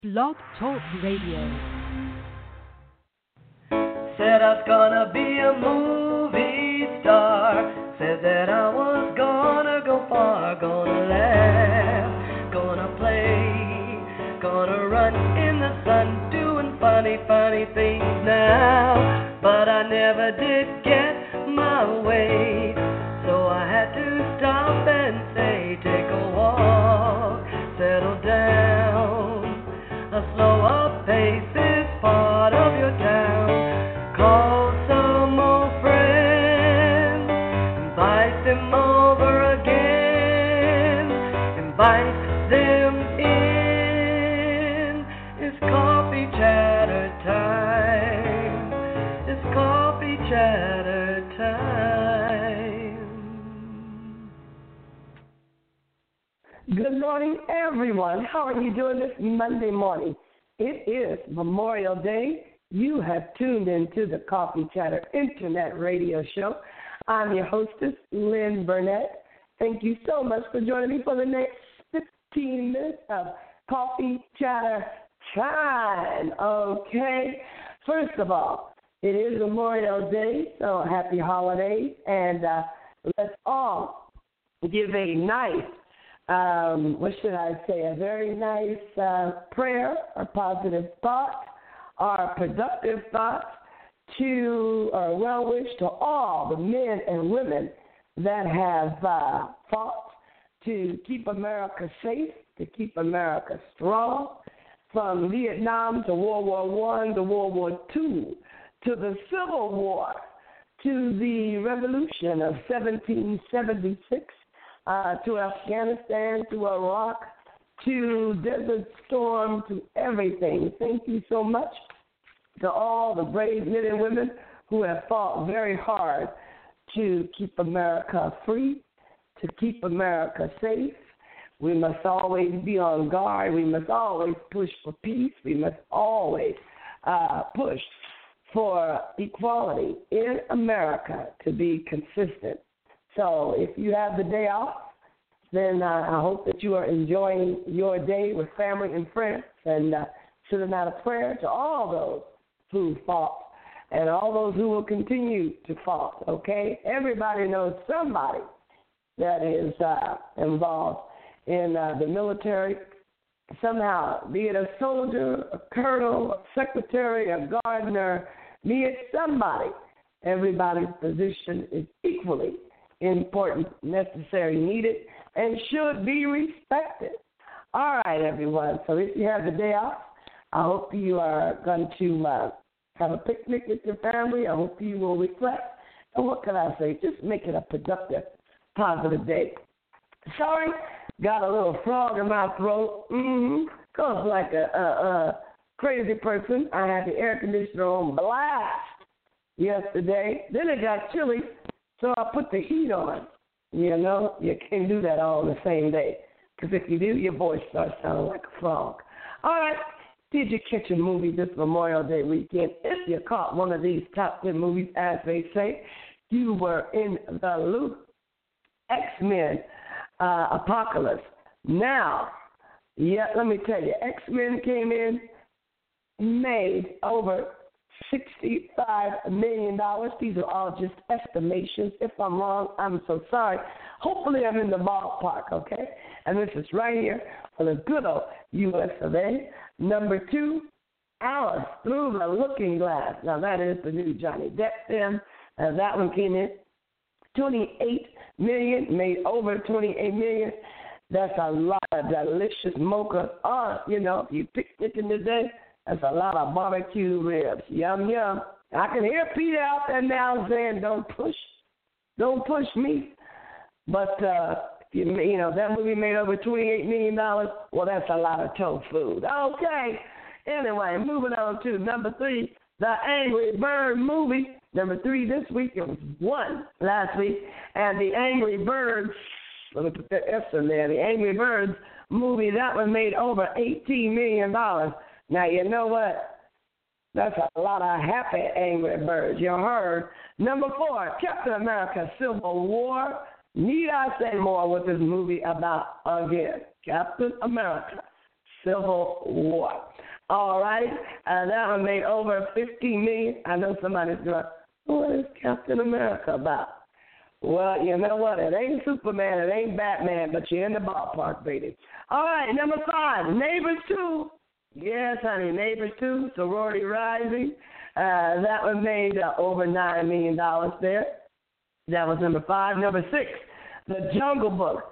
Blog Talk Radio. Said I was gonna be a movie star. Said that I was gonna go far, gonna laugh, gonna play, gonna run in the sun, doing funny, funny things now. But I never did get my way, so I had to stop and say, take a walk, settle down. A slower pace is part of your town. Call some old friends, invite them over again, invite them in. It's coffee chatter time. It's coffee chatter time. Good morning, everyone. How are you doing this Monday morning? It is Memorial Day. You have tuned into the Coffee Chatter Internet Radio Show. I'm your hostess, Lynn Burnett. Thank you so much for joining me for the next 15 minutes of Coffee Chatter time. Okay. First of all, it is Memorial Day, so happy holidays, and let's all give a nice a very nice prayer or positive thought or productive thought to or well wish to all the men and women that have fought to keep America safe, to keep America strong, from Vietnam to World War I to World War II, to the Civil War, to the Revolution of 1776, to Afghanistan, to Iraq, to Desert Storm, to everything. Thank you so much to all the brave men and women who have fought very hard to keep America free, to keep America safe. We must always be on guard. We must always push for peace. We must always push for equality in America to be consistent. So if you have the day off, then I hope that you are enjoying your day with family and friends, and sending out a prayer to all those who fought and all those who will continue to fight, okay? Everybody knows somebody that is involved in the military somehow, be it a soldier, a colonel, a secretary, a gardener, be it somebody. Everybody's position is equally important, necessary, needed, and should be respected. All right, everyone. So if you have the day off, I hope you are going to have a picnic with your family. I hope you will reflect. And what can I say? Just make it a productive, positive day. Sorry, got a little frog in my throat. Cause like a crazy person. I had the air conditioner on blast yesterday. Then it got chilly. So I put the heat on. You know, you can't do that all in the same day. Because if you do, your voice starts sounding like a frog. All right. Did you catch a movie this Memorial Day weekend? If you caught one of these top 10 movies, as they say, you were in the loop. X-Men Apocalypse. Now, let me tell you, X-Men came in, made over $65 million. These are all just estimations. If I'm wrong, I'm so sorry. Hopefully I'm in the ballpark, okay? And this is right here for the good old U.S. of A. Number 2, Alice Through the Looking Glass. Now, that is the new Johnny Depp film. That one came in $28 million, made over $28 million. That's a lot of delicious mocha. If you picnicking today, that's a lot of barbecue ribs. Yum, yum. I can hear Peter out there now saying, don't push me. But, that movie made over $28 million. Well, that's a lot of tofu. Okay. Anyway, moving on to number 3, The Angry Bird movie. Number 3 this week. It was 1 last week. And The Angry Birds, let me put that S in there, The Angry Birds movie, that one made over $18 million. Now, you know what? That's a lot of happy Angry Birds. You heard. Number 4, Captain America Civil War. Need I say more what this movie about again? Captain America Civil War. All right. That one made over $15 million. I know somebody's going, what is Captain America about? Well, you know what? It ain't Superman, it ain't Batman, but you're in the ballpark, baby. All right, number 5, Neighbors 2. Yes, honey, Neighbors 2, Sorority Rising. That one made over $9 million there. That was number 5. Number 6, The Jungle Book,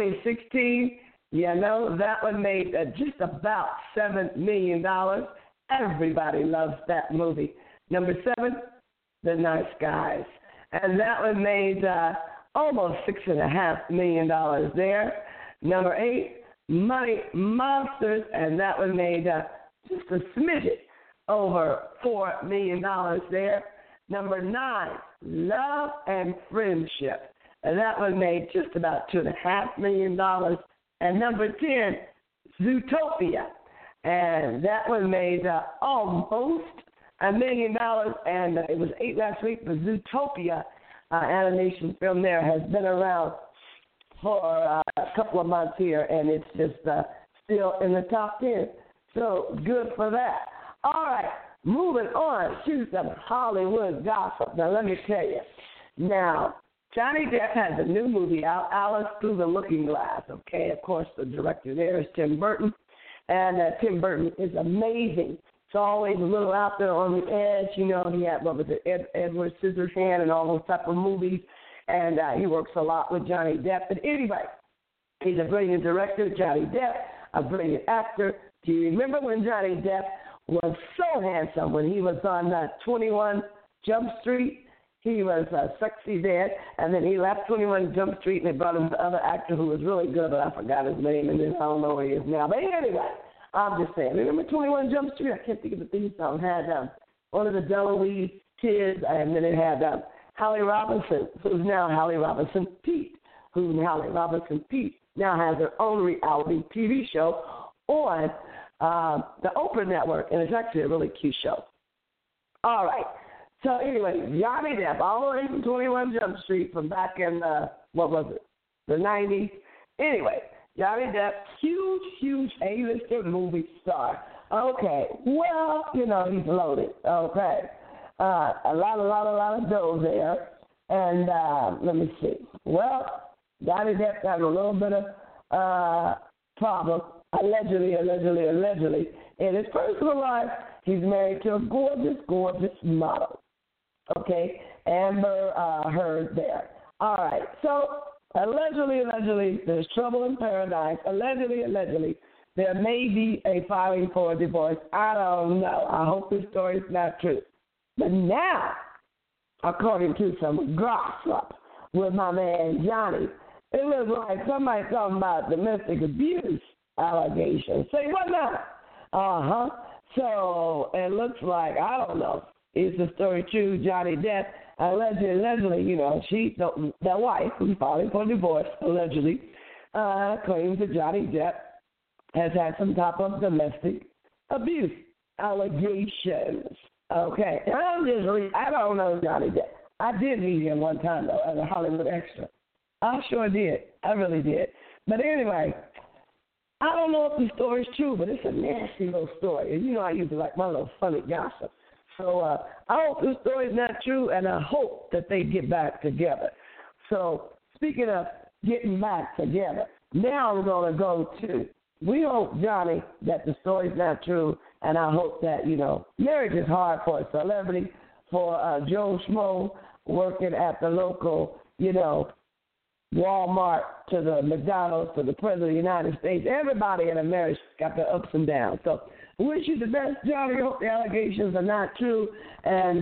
2016. You know, that one made just about $7 million. Everybody loves that movie. Number 7, The Nice Guys. And that one made almost $6.5 million there. Number 8, Money Monsters, and that one made just a smidget over $4 million there. Number 9, Love and Friendship, and that one made just about $2.5 million. And number 10, Zootopia, and that one made almost $1 million, and it was 8 last week. The Zootopia animation film there has been around for a couple of months here, and it's just still in the top 10. So good for that. All right, moving on to some Hollywood gossip. Now, let me tell you. Now, Johnny Depp has a new movie out, Alice Through the Looking Glass. Okay, of course, the director there is Tim Burton, and Tim Burton is amazing. It's always a little out there on the edge. You know, he had, Edward Scissorhands and all those type of movies, and he works a lot with Johnny Depp. But anyway, he's a brilliant director, Johnny Depp, a brilliant actor. Do you remember when Johnny Depp was so handsome when he was on 21 Jump Street? He was sexy then, and then he left 21 Jump Street, and they brought him the other actor who was really good, but I forgot his name, and then I don't know where he is now. But anyway, I'm just saying. Remember 21 Jump Street? I can't think of the theme song. Had one of the DeLuise kids, and then it had Holly Robinson, who's now Holly Robinson Pete, Holly Robinson Pete now has her own reality TV show on the Oprah Network, and it's actually a really cute show. All right. So anyway, Johnny Depp, all the way from 21 Jump Street from back in, the 90s. Anyway, Johnny Depp, huge A-lister movie star. Okay, well, you know, he's loaded. Okay. A lot of dough there. And let me see. Well, Johnny Depp got a little bit of problem, allegedly, in his personal life. He's married to a gorgeous model. Okay, Amber Heard there. All right, so allegedly, there's trouble in paradise. Allegedly, there may be a filing for a divorce. I don't know. I hope this story is not true. But now, according to some gossip with my man Johnny, it looks like somebody talking about domestic abuse allegations. Say what now? So it looks like, I don't know, is the story true? Johnny Depp allegedly, you know, the wife who's filing for divorce, allegedly, claims that Johnny Depp has had some type of domestic abuse allegations. Okay, and I don't know Johnny Depp. I did meet him one time, though, as a Hollywood extra. I sure did. I really did. But anyway, I don't know if the story's true, but it's a nasty little story. And you know I usually like my little funny gossip. So I hope this story's not true, and I hope that they get back together. So speaking of getting back together, now I'm going to go to, we hope, Johnny, that the story's not true, and I hope that, you know, marriage is hard for a celebrity, for Joe Schmo working at the local, you know, Walmart to the McDonald's to the President of the United States. Everybody in a marriage got their ups and downs. So wish you the best, Johnny. Hope the allegations are not true. And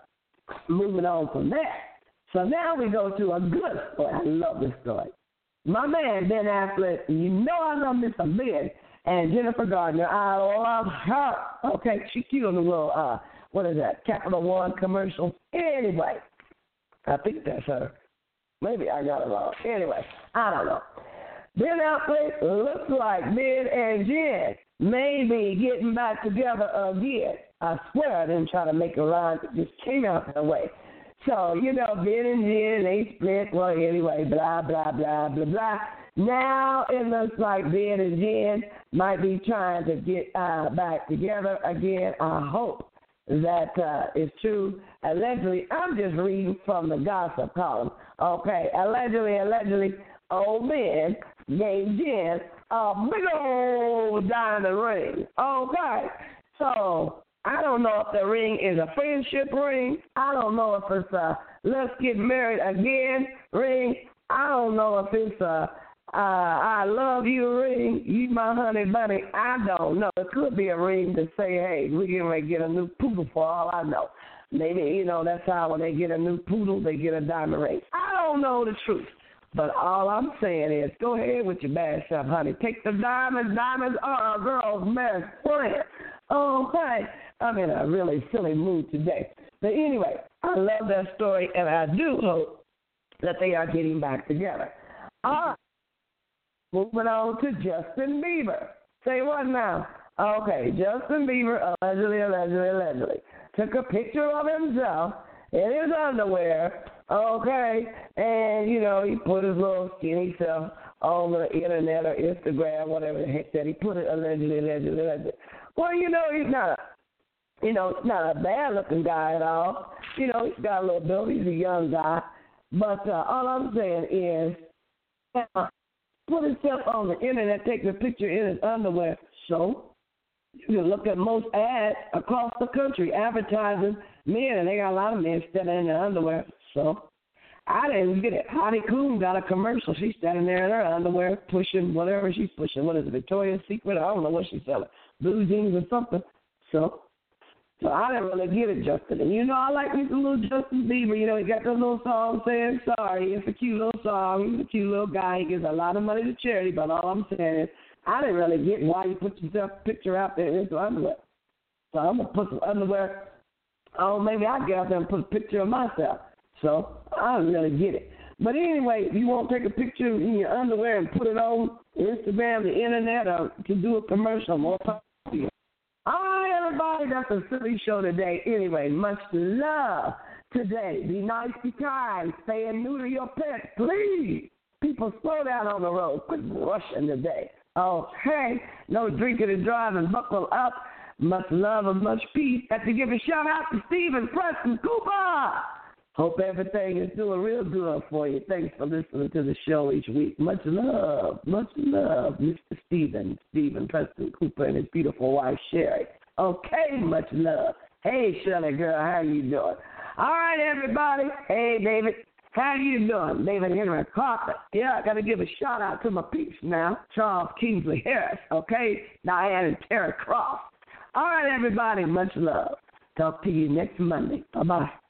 moving on from there. So now we go to a good story. I love this story. My man, Ben Affleck, you know I love me some Ben, and Jennifer Gardner. I love her. Okay, she cute on the little, what is that, Capital One commercial. Anyway, I think that's her. Maybe I got it wrong. Anyway, I don't know. Ben Affleck looks like Ben and Jen may be getting back together again. I swear I didn't try to make a rhyme. It just came out that way. So, you know, Ben and Jen, they split. Well, anyway, blah, blah, blah, blah, blah. Now it looks like Ben and Jen might be trying to get back together again. I hope that is true. Allegedly, I'm just reading from the gossip column. Okay, allegedly, old Ben gave Jen a big old diamond ring. Okay, so I don't know if the ring is a friendship ring. I don't know if it's a let's get married again ring. I don't know if it's a I love you ring. You my honey bunny. I don't know. It could be a ring to say, hey, we're getting ready to get a new poodle for all I know. Maybe, that's how when they get a new poodle, they get a diamond ring. I don't know the truth. But all I'm saying is, go ahead with your bad stuff, honey. Take the diamonds. Diamonds are a girl's best friend. Okay. I'm in a really silly mood today. But anyway, I love that story, and I do hope that they are getting back together. All right. Moving on to Justin Bieber. Say what now? Okay, Justin Bieber allegedly took a picture of himself in his underwear, okay, and, he put his little skinny self on the internet or Instagram, whatever the heck that he put it, allegedly. Well, he's not a bad-looking guy at all. He's got a little build. He's a young guy. But all I'm saying is, put himself on the internet, taking a picture in his underwear. So you can look at most ads across the country advertising men, and they got a lot of men standing in their underwear. So I didn't get it. Heidi Klum got a commercial. She's standing there in her underwear pushing whatever she's pushing. What is it, Victoria's Secret? I don't know what she's selling. Blue jeans or something. So I didn't really get it, Justin. And I like me some little Justin Bieber. He got those little songs saying sorry. It's a cute little song. He's a cute little guy. He gives a lot of money to charity. But all I'm saying is, I didn't really get why you put yourself picture out there in his underwear. So I'm going to put some underwear. Oh, maybe I'll get out there and put a picture of myself. So I don't really get it. But anyway, if you want to take a picture in your underwear and put it on Instagram, the internet, or to do a commercial, more power to you. All right, everybody, that's a silly show today. Anyway, much love today. Be nice, be kind. Stay and neuter your pets, please. People, slow down on the road. Quit rushing today. Okay, no drinking and driving. Buckle up. Much love and much peace. Have to give a shout out to Stephen Preston Cooper. Hope everything is doing real good for you. Thanks for listening to the show each week. Much love, Mr. Stephen Preston Cooper and his beautiful wife, Sherry. Okay, much love. Hey, Shirley girl, how you doing? All right, everybody. Hey, David, how you doing? David Henry Carter. Yeah, I got to give a shout-out to my peeps now. Charles Kingsley Harris, okay? Diane and Terry Cross. All right, everybody, much love. Talk to you next Monday. Bye-bye.